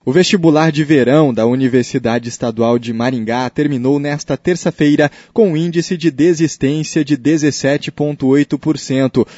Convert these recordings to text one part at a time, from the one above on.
O vestibular de verão da Universidade Estadual de Maringá terminou nesta terça-feira com um índice de desistência de 17,8%.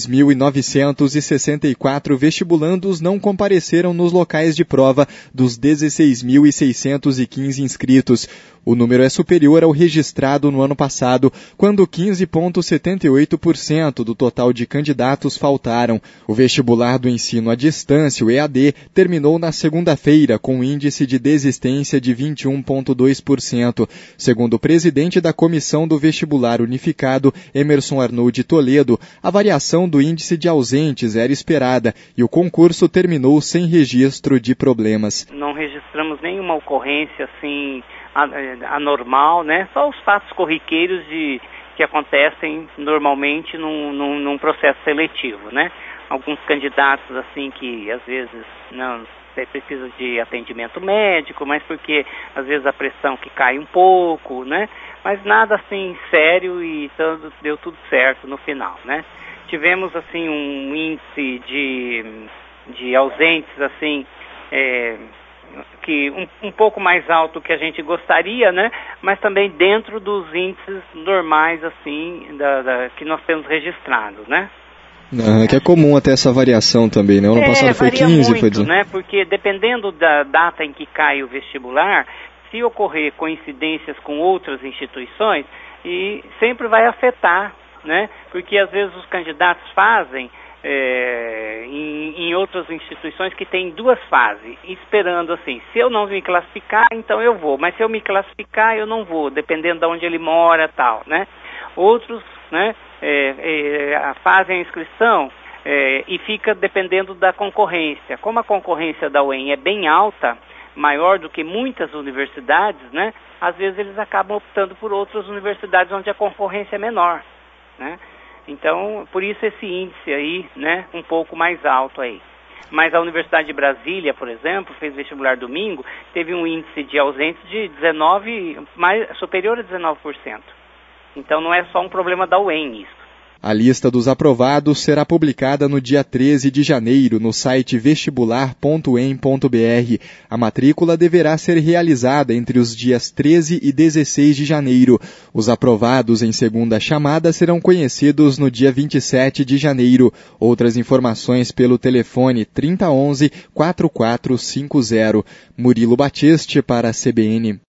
2.964 vestibulandos não compareceram nos locais de prova dos 16.615 inscritos. O número é superior ao registrado no ano passado, quando 15,78% do total de candidatos faltaram. O vestibular do ensino à distância, o EAD, terminou na segunda-feira com um índice de desistência de 21,2%. Segundo o presidente da Comissão do Vestibular Unificado, Emerson Arnold Toledo, a variação do índice de ausentes era esperada e o concurso terminou sem registro de problemas. Não registramos nenhuma ocorrência assim anormal, né? Só os fatos corriqueiros que acontecem normalmente num processo seletivo, né? Alguns candidatos assim que às vezes não precisa de atendimento médico, mas porque às vezes a pressão que cai um pouco, né? Mas nada assim sério e deu tudo certo no final, né? Tivemos assim um índice de ausentes assim que um pouco mais alto que a gente gostaria, né? Mas também dentro dos índices normais assim que nós temos registrado, né? Que é comum até essa variação também, né? O ano passado foi 15, muito, foi 18. Né? Porque dependendo da data em que cai o vestibular, se ocorrer coincidências com outras instituições, e sempre vai afetar, né? Porque às vezes os candidatos fazem em outras instituições que tem duas fases, esperando assim, se eu não me classificar, então eu vou, mas se eu me classificar, eu não vou, dependendo de onde ele mora, tal, né? Outros, né, fazem a inscrição e fica dependendo da concorrência. Como a concorrência da UEM é bem alta, maior do que muitas universidades, né, às vezes eles acabam optando por outras universidades onde a concorrência é menor, né? Então, por isso esse índice aí, né, um pouco mais alto aí. Mas a Universidade de Brasília, por exemplo, fez vestibular domingo, teve um índice de ausentes de 19, superior a 19%. Então não é só um problema da UEM isso. A lista dos aprovados será publicada no dia 13 de janeiro no site vestibular.uem.br. A matrícula deverá ser realizada entre os dias 13 e 16 de janeiro. Os aprovados em segunda chamada serão conhecidos no dia 27 de janeiro. Outras informações pelo telefone 3011-4450. Murilo Batiste para a CBN.